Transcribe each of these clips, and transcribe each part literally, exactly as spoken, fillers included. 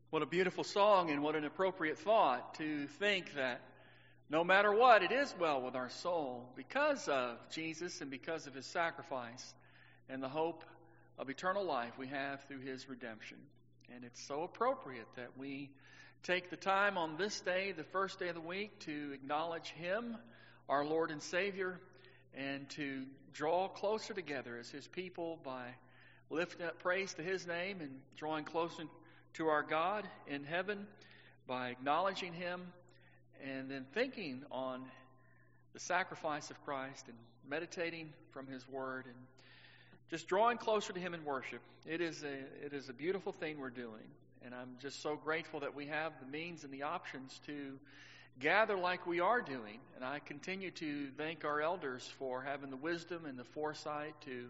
What a beautiful song, and what an appropriate thought to think that no matter what, it is well with our soul because of Jesus and because of His sacrifice and the hope of eternal life we have through His redemption. And it's so appropriate that we take the time on this day, the first day of the week, to acknowledge Him, our Lord and Savior, and to draw closer together as His people by lifting up praise to His name and drawing closer to our God in heaven by acknowledging Him and then thinking on the sacrifice of Christ and meditating from His Word and just drawing closer to Him in worship. It is a it is a beautiful thing we're doing, and I'm just so grateful that we have the means and the options to gather like we are doing. And I continue to thank our elders for having the wisdom and the foresight to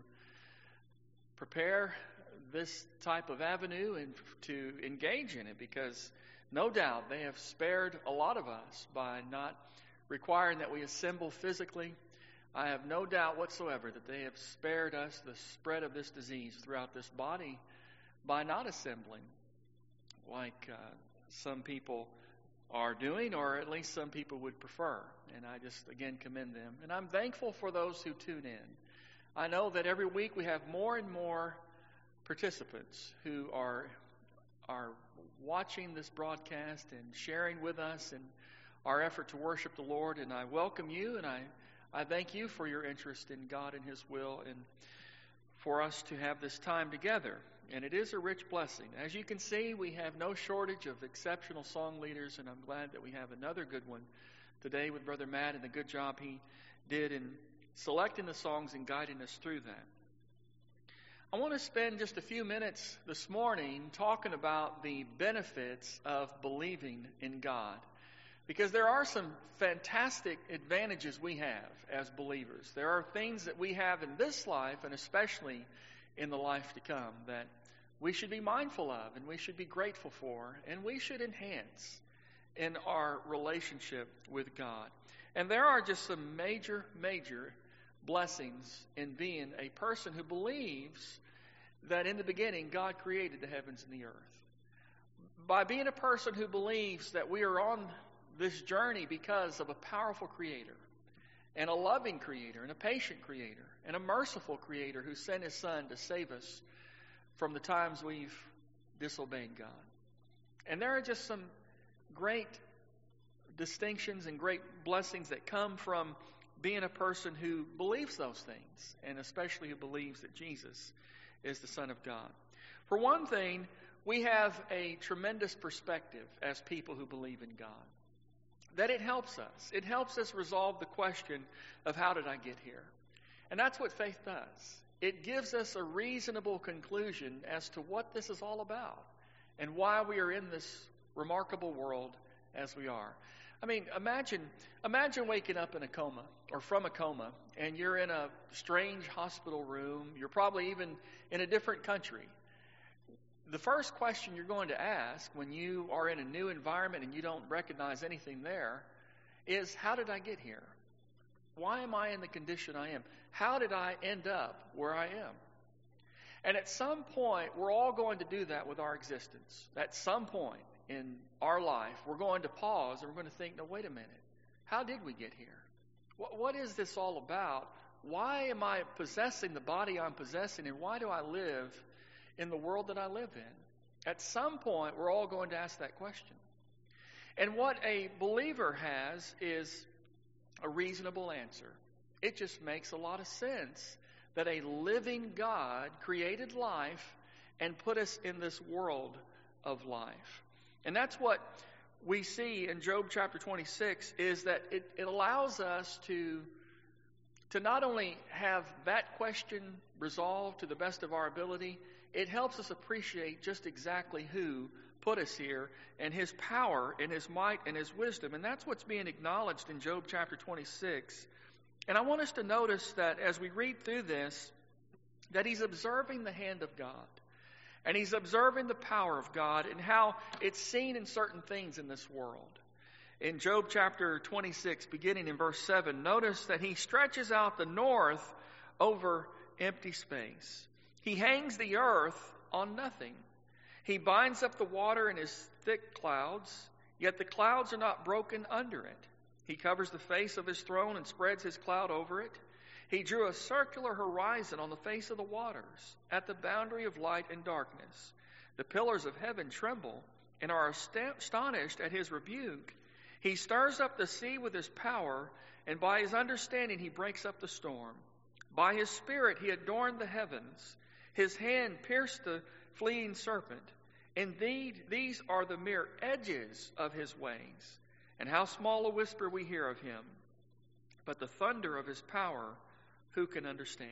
prepare this type of avenue and to engage in it, because no doubt they have spared a lot of us by not requiring that we assemble physically. I have no doubt whatsoever that they have spared us the spread of this disease throughout this body by not assembling like uh, some people are doing, or at least some people would prefer. And I just, again, commend them. And I'm thankful for those who tune in. I know that every week we have more and more participants who are are watching this broadcast and sharing with us in our effort to worship the Lord. And I welcome you, and I, I thank you for your interest in God and His will, and for us to have this time together. And it is a rich blessing. As you can see, we have no shortage of exceptional song leaders, and I'm glad that we have another good one today with Brother Matt and the good job he did in selecting the songs and guiding us through that. I want to spend just a few minutes this morning talking about the benefits of believing in God, because there are some fantastic advantages we have as believers. There are things that we have in this life, and especially in the life to come, that we should be mindful of and we should be grateful for, and we should enhance in our relationship with God. And there are just some major, major blessings in being a person who believes that in the beginning God created the heavens and the earth. By being a person who believes that we are on this journey because of a powerful Creator, and a loving Creator, and a patient Creator, and a merciful Creator who sent His Son to save us from the times we've disobeyed God. And there are just some great distinctions and great blessings that come from being a person who believes those things, and especially who believes that Jesus is the Son of God. For one thing, we have a tremendous perspective as people who believe in God. That it helps us. It helps us resolve the question of how did I get here? And that's what faith does. It gives us a reasonable conclusion as to what this is all about and why we are in this remarkable world as we are. I mean, imagine imagine waking up in a coma or from a coma, and you're in a strange hospital room. You're probably even in a different country. The first question you're going to ask when you are in a new environment and you don't recognize anything there is, how did I get here? Why am I in the condition I am? How did I end up where I am? And at some point, we're all going to do that with our existence. At some point in our life, we're going to pause and we're going to think, no, wait a minute. How did we get here? What, what is this all about? Why am I possessing the body I'm possessing, and why do I live in the world that I live in? At some point, we're all going to ask that question. And what a believer has is a reasonable answer. It just makes a lot of sense that a living God created life and put us in this world of life. And that's what we see in Job chapter twenty-six, is that it, it allows us to, to not only have that question resolved to the best of our ability, it helps us appreciate just exactly who put us here, and His power and His might and His wisdom. And that's what's being acknowledged in Job chapter twenty-six. And I want us to notice that as we read through this, that He's observing the hand of God. And He's observing the power of God and how it's seen in certain things in this world. In Job chapter twenty-six, beginning in verse seven, notice that He stretches out the north over empty space. He hangs the earth on nothing. He binds up the water in his thick clouds, yet the clouds are not broken under it. He covers the face of his throne and spreads his cloud over it. He drew a circular horizon on the face of the waters, at the boundary of light and darkness. The pillars of heaven tremble and are astonished at his rebuke. He stirs up the sea with his power, and by his understanding he breaks up the storm. By his spirit he adorned the heavens. His hand pierced the fleeing serpent. Indeed, these are the mere edges of his ways, and how small a whisper we hear of him. But the thunder of his power, who can understand?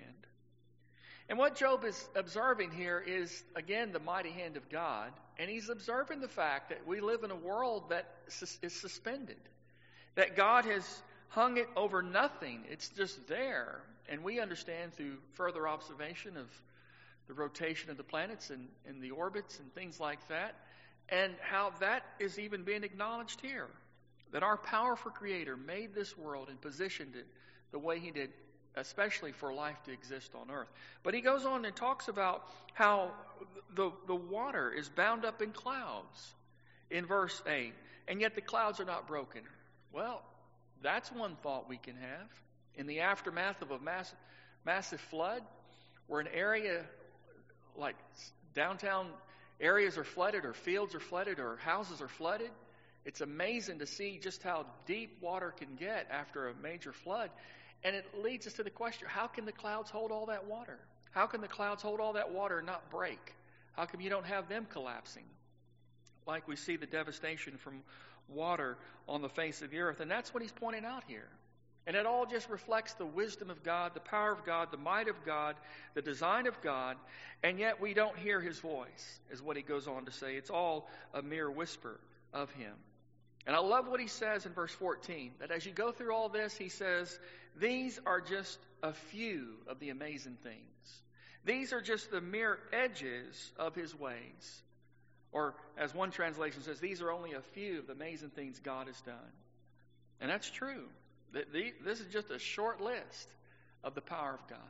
And what Job is observing here is, again, the mighty hand of God. And he's observing the fact that we live in a world that is suspended, that God has hung it over nothing. It's just there. And we understand through further observation of the rotation of the planets and, and the orbits and things like that, and how that is even being acknowledged here, that our powerful Creator made this world and positioned it the way he did, especially for life to exist on earth. But he goes on and talks about how the, the water is bound up in clouds in verse eight, and yet the clouds are not broken. Well, that's one thought we can have. In the aftermath of a mass, massive flood, where an area like downtown areas are flooded, or fields are flooded, or houses are flooded, it's amazing to see just how deep water can get after a major flood. And it leads us to the question, how can the clouds hold all that water? How can the clouds hold all that water and not break? How come you don't have them collapsing? Like we see the devastation from water on the face of the earth. And that's what he's pointing out here. And it all just reflects the wisdom of God, the power of God, the might of God, the design of God. And yet we don't hear his voice, is what he goes on to say. It's all a mere whisper of him. And I love what he says in verse fourteen, that as you go through all this, he says, these are just a few of the amazing things. These are just the mere edges of his ways. Or as one translation says, these are only a few of the amazing things God has done. And that's true. This is just a short list of the power of God.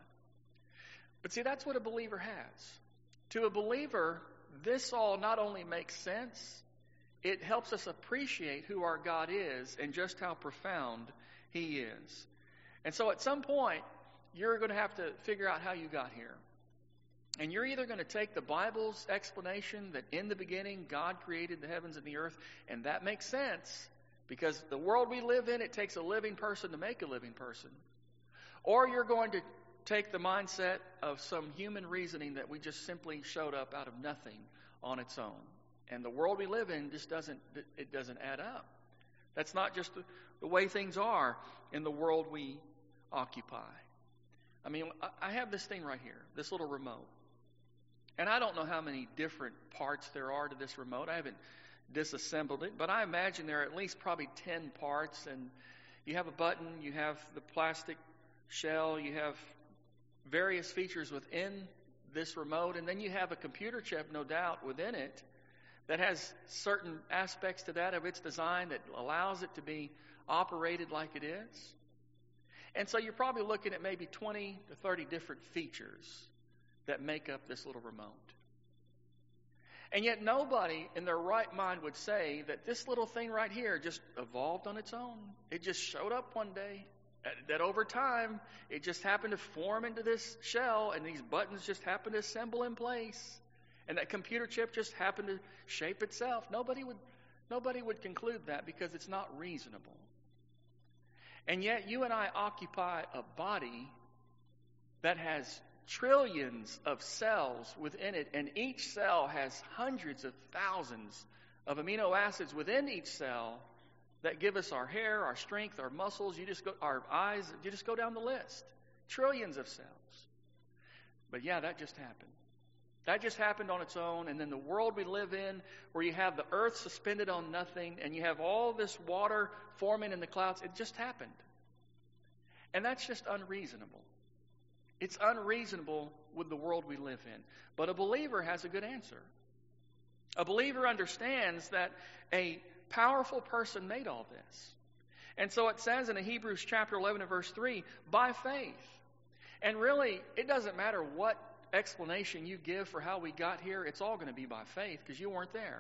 But see, that's what a believer has. To a believer, this all not only makes sense, it helps us appreciate who our God is and just how profound he is. And so at some point, you're going to have to figure out how you got here. And you're either going to take the Bible's explanation that in the beginning God created the heavens and the earth, and that makes sense, because the world we live in, it takes a living person to make a living person. Or you're going to take the mindset of some human reasoning that we just simply showed up out of nothing on its own. And the world we live in just doesn't, it doesn't add up. That's not just the, the way things are in the world we occupy. I mean, I have this thing right here, this little remote. And I don't know how many different parts there are to this remote. I haven't disassembled it, but I imagine there are at least probably ten parts. And you have a button, you have the plastic shell, you have various features within this remote, and then you have a computer chip, no doubt, within it that has certain aspects to that of its design that allows it to be operated like it is. And so you're probably looking at maybe twenty to thirty different features that make up this little remote. And yet nobody in their right mind would say that this little thing right here just evolved on its own. It just showed up one day. That over time, it just happened to form into this shell, and these buttons just happened to assemble in place. And that computer chip just happened to shape itself. Nobody would, nobody would conclude that, because it's not reasonable. And yet you and I occupy a body that has trillions of cells within it, and each cell has hundreds of thousands of amino acids within each cell that give us our hair, our strength, our muscles, you just go, our eyes, you just go down the list. Trillions of cells. But yeah, that just happened. That just happened on its own. And then the world we live in, where you have the earth suspended on nothing, and you have all this water forming in the clouds, it just happened. And that's just unreasonable. It's unreasonable with the world we live in. But a believer has a good answer. A believer understands that a powerful person made all this. And so it says in Hebrews chapter eleven and verse three, by faith. And really, it doesn't matter what explanation you give for how we got here, it's all going to be by faith because you weren't there.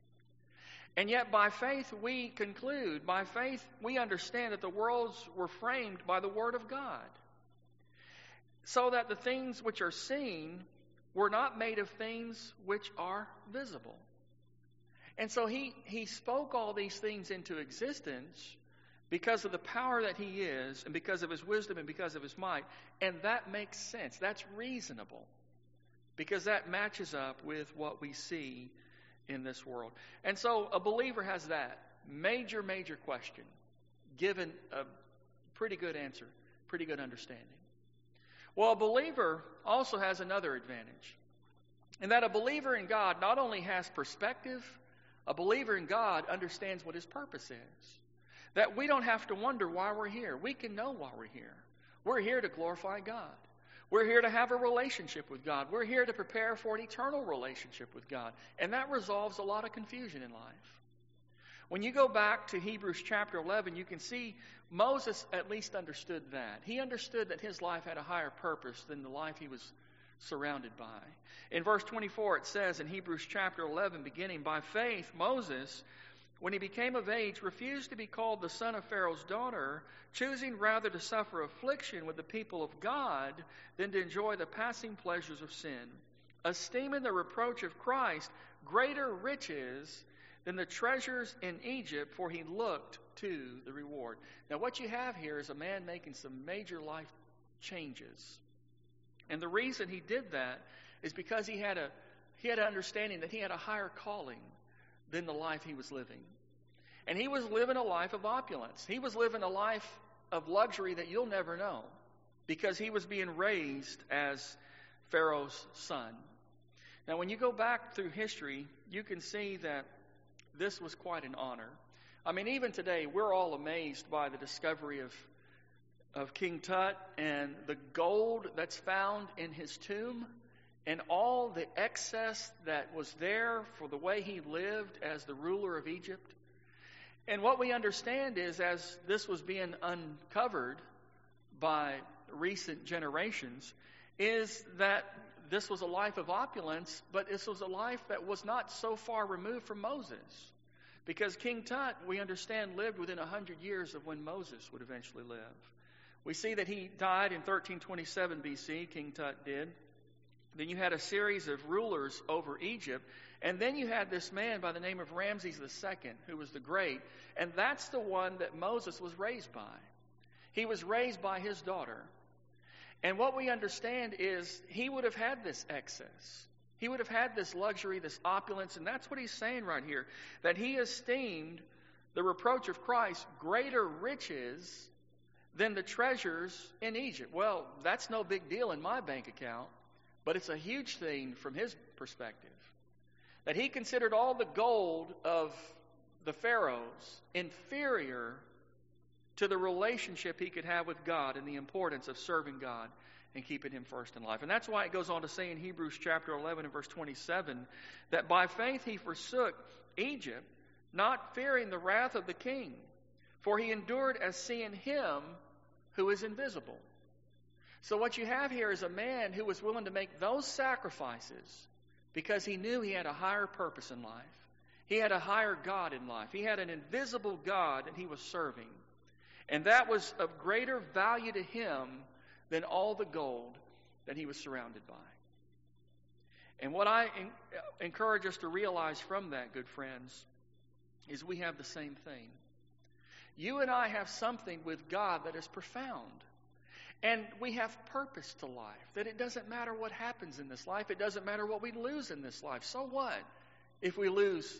And yet by faith we conclude, by faith we understand that the worlds were framed by the Word of God, so that the things which are seen were not made of things which are visible. And so he, he spoke all these things into existence because of the power that he is, and because of his wisdom, and because of his might. And that makes sense. That's reasonable, because that matches up with what we see in this world. And so a believer has that major, major question given a pretty good answer, pretty good understanding. Well, a believer also has another advantage, in that a believer in God not only has perspective, a believer in God understands what his purpose is. That we don't have to wonder why we're here. We can know why we're here. We're here to glorify God. We're here to have a relationship with God. We're here to prepare for an eternal relationship with God. And that resolves a lot of confusion in life. When you go back to Hebrews chapter eleven, you can see Moses at least understood that. He understood that his life had a higher purpose than the life he was surrounded by. In verse twenty-four, it says in Hebrews chapter eleven, beginning, by faith, Moses, when he became of age, refused to be called the son of Pharaoh's daughter, choosing rather to suffer affliction with the people of God than to enjoy the passing pleasures of sin, esteeming the reproach of Christ greater riches than the treasures in Egypt, for he looked to the reward. Now, what you have here is a man making some major life changes. And the reason he did that is because he had a he had an understanding that he had a higher calling than the life he was living. And he was living a life of opulence. He was living a life of luxury that you'll never know, because he was being raised as Pharaoh's son. Now, when you go back through history, you can see that this was quite an honor. I mean, even today, we're all amazed by the discovery of, of King Tut and the gold that's found in his tomb, and all the excess that was there for the way he lived as the ruler of Egypt. And what we understand is, as this was being uncovered by recent generations, is that this was a life of opulence, but this was a life that was not so far removed from Moses. Because King Tut, we understand, lived within a hundred years of when Moses would eventually live. We see that he died in thirteen twenty-seven B C, King Tut did. Then you had a series of rulers over Egypt. And then you had this man by the name of Ramses the Second, who was the great. And that's the one that Moses was raised by. He was raised by his daughter. And what we understand is he would have had this excess. He would have had this luxury, this opulence. And that's what he's saying right here. That he esteemed the reproach of Christ greater riches than the treasures in Egypt. Well, that's no big deal in my bank account. But it's a huge thing from his perspective. That he considered all the gold of the pharaohs inferior to the relationship he could have with God and the importance of serving God and keeping him first in life. And that's why it goes on to say in Hebrews chapter eleven and verse twenty-seven that by faith he forsook Egypt, not fearing the wrath of the king, for he endured as seeing him who is invisible. So what you have here is a man who was willing to make those sacrifices because he knew he had a higher purpose in life. He had a higher God in life. He had an invisible God that he was serving. And that was of greater value to him than all the gold that he was surrounded by. And what I encourage us to realize from that, good friends, is we have the same thing. You and I have something with God that is profound. And we have purpose to life, that it doesn't matter what happens in this life. It doesn't matter what we lose in this life. So what if we lose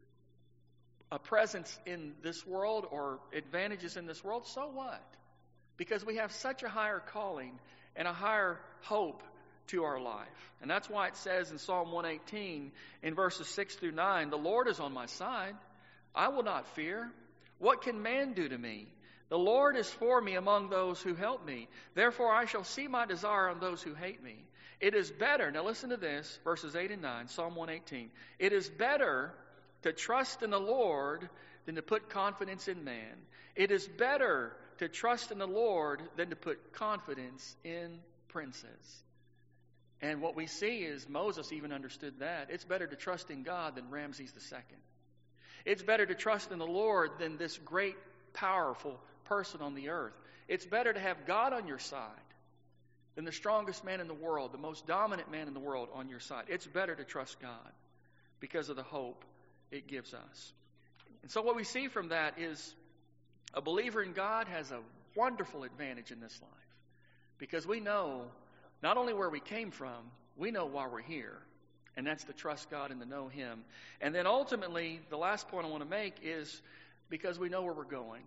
a presence in this world or advantages in this world? So what? Because we have such a higher calling and a higher hope to our life. And that's why it says in Psalm one eighteen in verses six through nine, the Lord is on my side. I will not fear. What can man do to me? The Lord is for me among those who help me. Therefore I shall see my desire on those who hate me. It is better, now listen to this, verses eight and nine, Psalm one eighteen. It is better to trust in the Lord than to put confidence in man. It is better to trust in the Lord than to put confidence in princes. And what we see is Moses even understood that. It's better to trust in God than Ramses the Second. It's better to trust in the Lord than this great, powerful person on the earth. It's better to have God on your side than the strongest man in the world, the most dominant man in the world on your side. It's better to trust God because of the hope it gives us. And so what we see from that is a believer in God has a wonderful advantage in this life because we know not only where we came from, we know why we're here. And that's to trust God and to know Him. And then ultimately, the last point I want to make is because we know where we're going.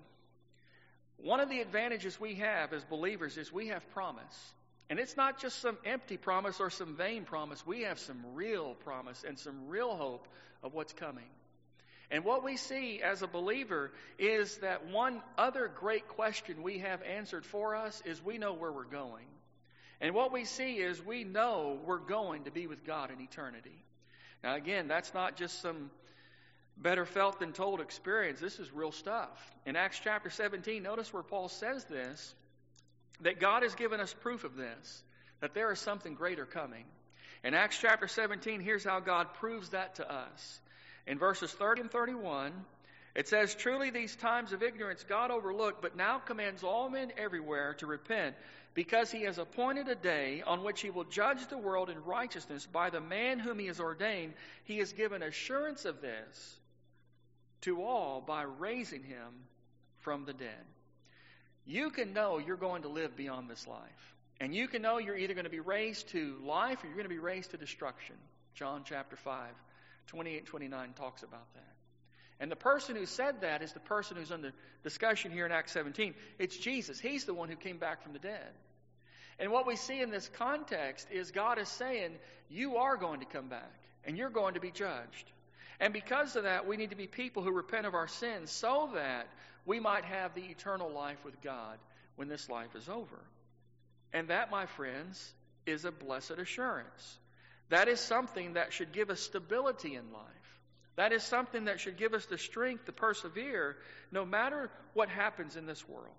One of the advantages we have as believers is we have promise. And it's not just some empty promise or some vain promise. We have some real promise and some real hope of what's coming. And what we see as a believer is that one other great question we have answered for us is we know where we're going. And what we see is we know we're going to be with God in eternity. Now again, that's not just some better felt than told experience. This is real stuff. In Acts chapter seventeen, notice where Paul says this, that God has given us proof of this, that there is something greater coming. In Acts chapter seventeen, here's how God proves that to us. In verses thirty and thirty-one, it says, "Truly these times of ignorance God overlooked, but now commands all men everywhere to repent, because He has appointed a day on which He will judge the world in righteousness by the man whom He has ordained. He has given assurance of this to all by raising Him from the dead." You can know you're going to live beyond this life. And you can know you're either going to be raised to life or you're going to be raised to destruction. John chapter five, twenty-eight and twenty-nine talks about that. And the person who said that is the person who's under discussion here in Acts seventeen. It's Jesus. He's the one who came back from the dead. And what we see in this context is God is saying, you are going to come back and you're going to be judged. And because of that, we need to be people who repent of our sins so that we might have the eternal life with God when this life is over. And that, my friends, is a blessed assurance. That is something that should give us stability in life. That is something that should give us the strength to persevere no matter what happens in this world.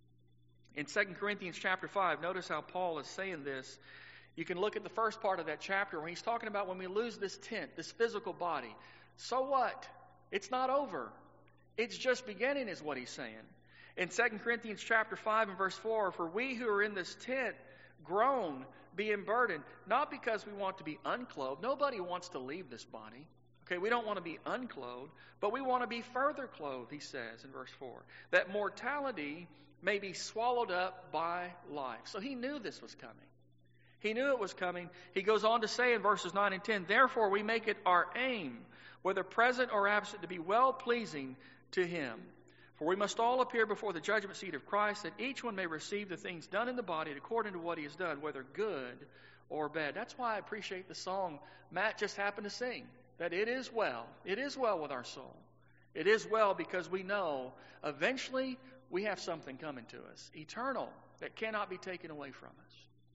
In Second Corinthians chapter five, notice how Paul is saying this. You can look at the first part of that chapter when he's talking about when we lose this tent, this physical body. So what? It's not over. It's just beginning is what he's saying. In Second Corinthians chapter five and verse four, "For we who are in this tent groan, being burdened, not because we want to be unclothed." Nobody wants to leave this body. Okay, we don't want to be unclothed, but we want to be further clothed, he says in verse four, "that mortality may be swallowed up by life." So he knew this was coming. He knew it was coming. He goes on to say in verses nine and ten, "Therefore we make it our aim, whether present or absent, to be well-pleasing to Him. For we must all appear before the judgment seat of Christ, that each one may receive the things done in the body according to what he has done, whether good or bad." That's why I appreciate the song Matt just happened to sing, that it is well. It is well with our soul. It is well because we know eventually we have something coming to us, eternal, that cannot be taken away from us.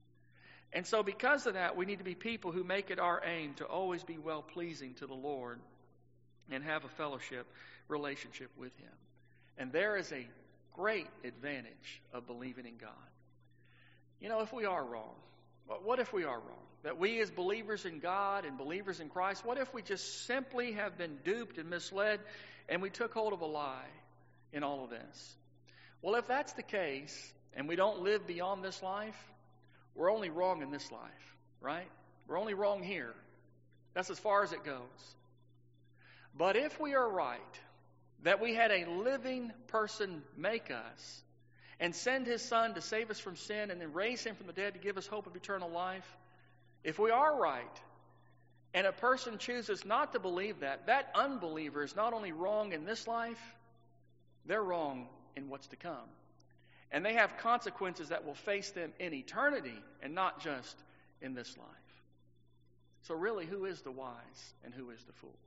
And so because of that, we need to be people who make it our aim to always be well-pleasing to the Lord and have a fellowship relationship with Him. And there is a great advantage of believing in God. You know, if we are wrong, what if we are wrong? That we as believers in God and believers in Christ, what if we just simply have been duped and misled and we took hold of a lie in all of this? Well, if that's the case and we don't live beyond this life, we're only wrong in this life, right? We're only wrong here. That's as far as it goes. But if we are right, that we had a living person make us and send His Son to save us from sin and then raise Him from the dead to give us hope of eternal life, if we are right and a person chooses not to believe that, that unbeliever is not only wrong in this life, they're wrong in what's to come. And they have consequences that will face them in eternity and not just in this life. So really, who is the wise and who is the fool?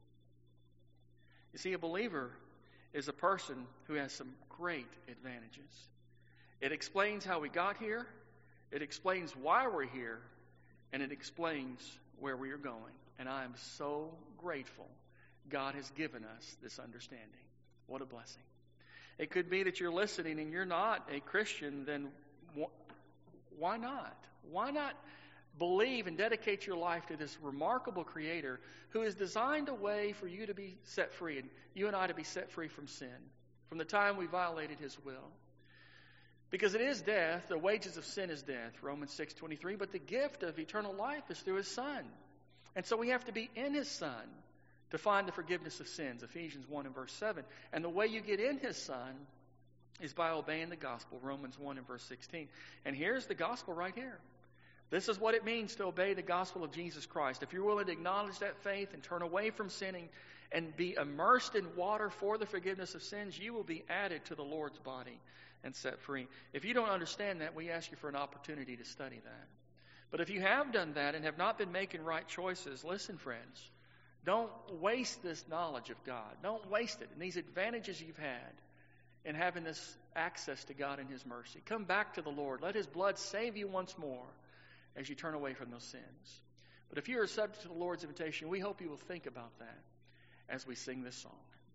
You see, a believer is a person who has some great advantages. It explains how we got here, it explains why we're here, and it explains where we are going. And I am so grateful God has given us this understanding. What a blessing. It could be that you're listening and you're not a Christian, then wh- why not? Why not believe and dedicate your life to this remarkable Creator who has designed a way for you to be set free, and you and I to be set free from sin, from the time we violated His will. Because it is death, the wages of sin is death, Romans six twenty-three, but the gift of eternal life is through His Son. And so we have to be in His Son to find the forgiveness of sins, Ephesians one and verse seven. And the way you get in His Son is by obeying the gospel, Romans one and verse sixteen. And here's the gospel right here. This is what it means to obey the gospel of Jesus Christ. If you're willing to acknowledge that faith and turn away from sinning and be immersed in water for the forgiveness of sins, you will be added to the Lord's body and set free. If you don't understand that, we ask you for an opportunity to study that. But if you have done that and have not been making right choices, listen, friends, don't waste this knowledge of God. Don't waste it and these advantages you've had in having this access to God and His mercy. Come back to the Lord. Let His blood save you once more as you turn away from those sins. But if you are subject to the Lord's invitation, we hope you will think about that as we sing this song.